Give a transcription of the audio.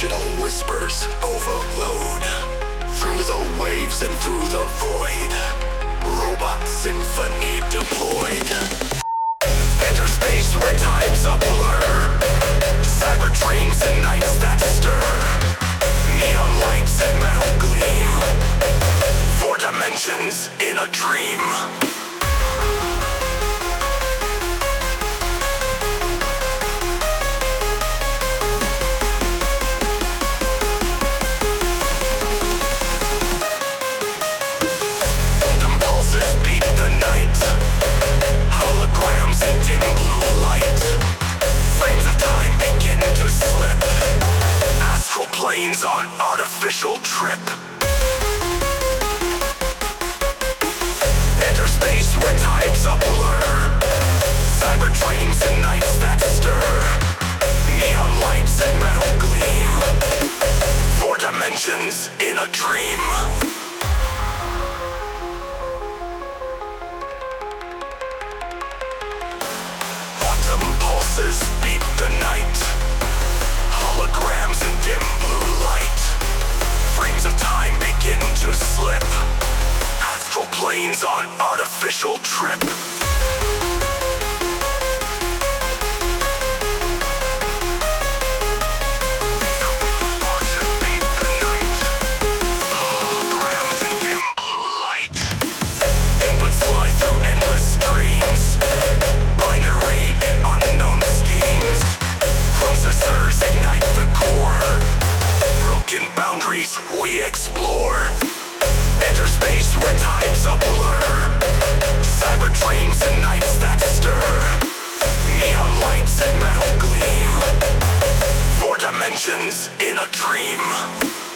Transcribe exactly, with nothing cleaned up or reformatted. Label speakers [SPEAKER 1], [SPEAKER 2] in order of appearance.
[SPEAKER 1] digital whispers overload. Through the waves and through the void, robot symphony deployed. Enter space where time's a blur. Cyber dreams and nights that stir. Neon lights and metal gleam. Four dimensions in a dream. Planes on artificial trip. Enter space where time's a blur. Cyber dreams and nights that stir. Neon lights and metal gleam. Four dimensions in a dream. Quantum pulses beat the night. Holograms and dim blue light. Frames of time begin to slip. Astral planes on artificial trip. Holograms and dim blue light. Inputs fly through endless streams. Binary and unknown schemes. Processors ignite the core. Broken boundaries we explore. Enter space where time's a blur. Cyber dreams and nights that stir. Neon lights and metal gleam. Four dimensions in a dream.